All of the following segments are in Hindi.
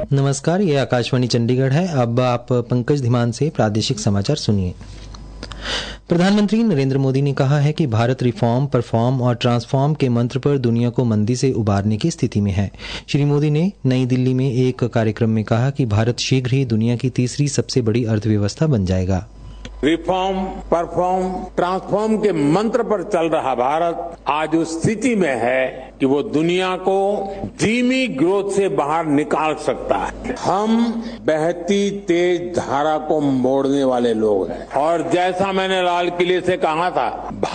नमस्कार, ये आकाशवाणी चंडीगढ़ है। अब आप पंकज धीमान से प्रादेशिक समाचार सुनिए। प्रधानमंत्री नरेंद्र मोदी ने कहा है कि भारत रिफॉर्म, परफॉर्म और ट्रांसफॉर्म के मंत्र पर दुनिया को मंदी से उबारने की स्थिति में है। श्री मोदी ने नई दिल्ली में एक कार्यक्रम में कहा कि भारत शीघ्र ही दुनिया की तीसरी सबसे बड़ी अर्थव्यवस्था बन जाएगा। रिफॉर्म, परफॉर्म, ट्रांसफॉर्म के मंत्र पर चल रहा भारत आज उस स्थिति में है कि वो दुनिया को धीमी ग्रोथ से बाहर निकाल सकता है। हम बहती तेज धारा को मोड़ने वाले लोग हैं और जैसा मैंने लाल किले से कहा था,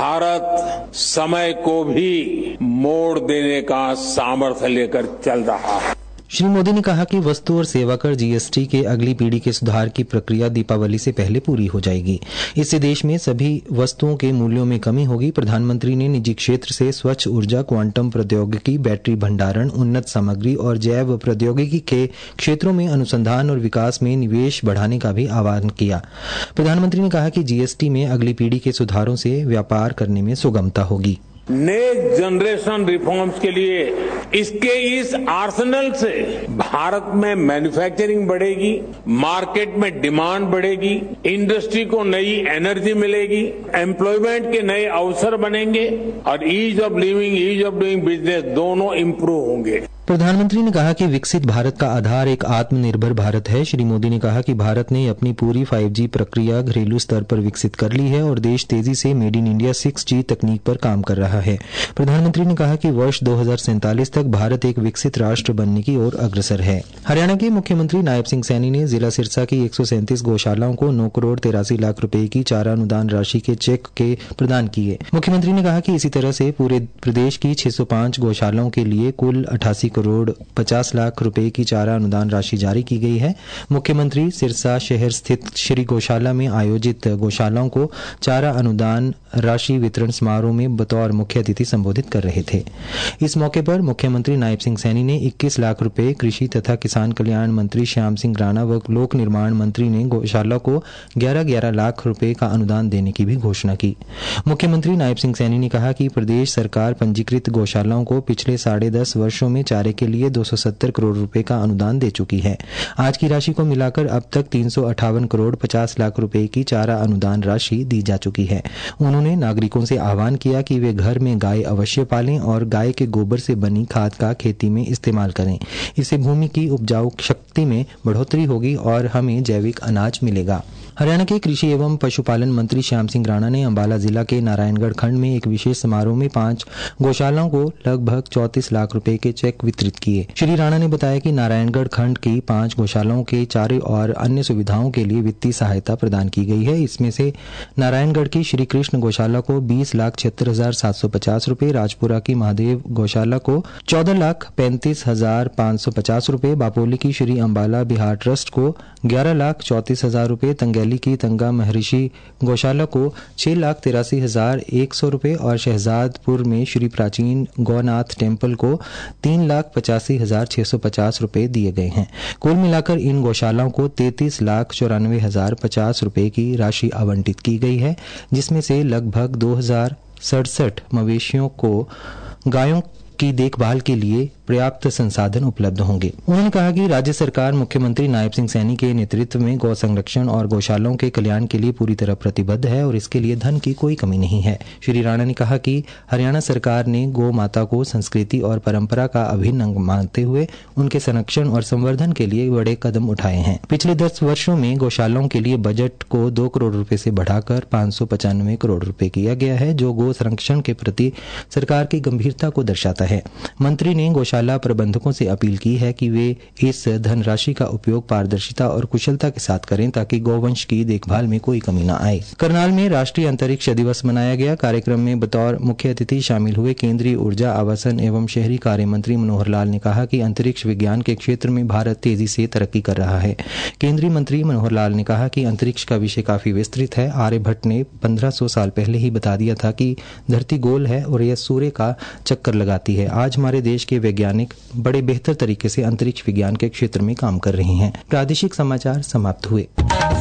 भारत समय को भी मोड़ देने का सामर्थ्य लेकर चल रहा है। श्री मोदी ने कहा कि वस्तु और सेवा कर जीएसटी के अगली पीढ़ी के सुधार की प्रक्रिया दीपावली से पहले पूरी हो जाएगी। इससे देश में सभी वस्तुओं के मूल्यों में कमी होगी। प्रधानमंत्री ने निजी क्षेत्र से स्वच्छ ऊर्जा, क्वांटम प्रौद्योगिकी, बैटरी भंडारण, उन्नत सामग्री और जैव प्रौद्योगिकी के क्षेत्रों में अनुसंधान और विकास में निवेश बढ़ाने का भी आह्वान किया। प्रधानमंत्री ने कहा कि जीएसटी में अगली पीढ़ी के सुधारों से व्यापार करने में सुगमता होगी। नेक्स्ट जनरेशन रिफॉर्म्स के लिए इसके इस आर्सेनल से भारत में मैन्युफैक्चरिंग बढ़ेगी, मार्केट में डिमांड बढ़ेगी, इंडस्ट्री को नई एनर्जी मिलेगी, एम्प्लॉयमेंट के नए अवसर बनेंगे और ease of living, ease of doing business दोनों इंप्रूव होंगे। प्रधानमंत्री ने कहा कि विकसित भारत का आधार एक आत्मनिर्भर भारत है। श्री मोदी ने कहा कि भारत ने अपनी पूरी 5G प्रक्रिया घरेलू स्तर पर विकसित कर ली है और देश तेजी से मेड इन इंडिया 6G तकनीक पर काम कर रहा है। प्रधानमंत्री ने कहा कि वर्ष 2047 तक भारत एक विकसित राष्ट्र बनने की ओर अग्रसर है। हरियाणा के मुख्यमंत्री नायब सिंह सैनी ने जिला सिरसा की 137 गौशालाओं को 9 करोड़ 83 लाख रुपए की चारा अनुदान राशि के चेक के प्रदान किए। मुख्यमंत्री ने कहा कि इसी तरह से पूरे प्रदेश की 605 गौशालाओं के लिए कुल 88 करोड़ 50 लाख रुपए की चारा अनुदान राशि जारी की गई है। मुख्यमंत्री सिरसा शहर स्थित श्री गौशाला में आयोजित गौशालाओं को चारा अनुदान राशि वितरण समारोह में बतौर मुख्य अतिथि संबोधित कर रहे थे। इस मौके पर मुख्यमंत्री नायब सिंह सैनी ने 21 लाख रुपए, कृषि तथा किसान कल्याण मंत्री श्याम सिंह राणा व लोक निर्माण मंत्री ने गौशाला को 11-11 लाख रुपए का अनुदान देने की भी घोषणा की। मुख्यमंत्री नायब सिंह सैनी ने कहा कि प्रदेश सरकार पंजीकृत गौशालाओं को पिछले 10.5 वर्षों में चारे के लिए 270 करोड़ रुपए का अनुदान दे चुकी है। आज की राशि को मिलाकर अब तक 358 करोड़ 50 लाख रुपए की चारा अनुदान राशि दी जा चुकी है। उन्होंने नागरिकों से आह्वान किया कि वे घर में गाय अवश्य पालें और गाय के गोबर से बनी खाद का खेती में इस्तेमाल करें। इससे भूमि की उपजाऊ शक्ति में बढ़ोतरी होगी और हमें जैविक अनाज मिलेगा। हरियाणा के कृषि एवं पशुपालन मंत्री श्याम सिंह राणा ने अंबाला जिला के नारायणगढ़ खंड में एक विशेष समारोह में 5 गौशालाओं को लगभग 34 लाख रुपए के चेक वितरित किए। श्री राणा ने बताया कि नारायणगढ़ खंड की 5 गौशालाओं के चारे और अन्य सुविधाओं के लिए वित्तीय सहायता प्रदान की गई है। इसमें से नारायणगढ़ की श्री कृष्ण गौशाला को 20,76,750 रुपए, राजपुरा की महादेव गौशाला को 14,35,550 रुपए, बापोली की श्री अंबाला बिहार ट्रस्ट को 11,34,000 रुपए, तंगैली की तंगा महर्षि गौशाला को 6,83,100 रुपए और शहजादपुर में श्री प्राचीन गौनाथ टेम्पल को 3,85,650 रुपए दिए गए हैं। कुल मिलाकर इन गौशालाओं को 33,94,050 रुपए की राशि आवंटित की गई है, जिसमें से लगभग 2,067 मवेशियों को गायों की देखभाल के लिए पर्याप्त संसाधन उपलब्ध होंगे। उन्होंने कहा कि राज्य सरकार मुख्यमंत्री नायब सिंह सैनी के नेतृत्व में गौ संरक्षण और गौशालाओं के कल्याण के लिए पूरी तरह प्रतिबद्ध है और इसके लिए धन की कोई कमी नहीं है। श्री राणा ने कहा कि हरियाणा सरकार ने गौ माता को संस्कृति और परंपरा का अभिन्न अंग मानते हुए उनके संरक्षण और संवर्धन के लिए बड़े कदम उठाए हैं। पिछले 10 वर्षों में गौशालाओं के लिए बजट को 2 करोड़ रुपए से बढ़ाकर 595 करोड़ रुपए किया गया है, जो गौ संरक्षण के प्रति सरकार की गंभीरता को दर्शाता है। मंत्री ने गौशाला प्रबंधकों से अपील की है कि वे इस धनराशि का उपयोग पारदर्शिता और कुशलता के साथ करें ताकि गौवंश की देखभाल में कोई कमी न आए। करनाल में राष्ट्रीय अंतरिक्ष दिवस मनाया गया। कार्यक्रम में बतौर मुख्य अतिथि शामिल हुए केंद्रीय ऊर्जा, आवासन एवं शहरी कार्य मंत्री मनोहर लाल ने कहा कि अंतरिक्ष विज्ञान के क्षेत्र में भारत तेजी से तरक्की कर रहा है। केंद्रीय मंत्री मनोहर लाल ने कहा कि अंतरिक्ष का विषय काफी विस्तृत है। आर्यभट्ट ने 1500 साल पहले ही बता दिया था कि धरती गोल है और यह सूर्य का चक्कर लगाती है। आज हमारे देश के वैज्ञानिक बड़े बेहतर तरीके से अंतरिक्ष विज्ञान के क्षेत्र में काम कर रहे हैं। प्रादेशिक समाचार समाप्त हुए।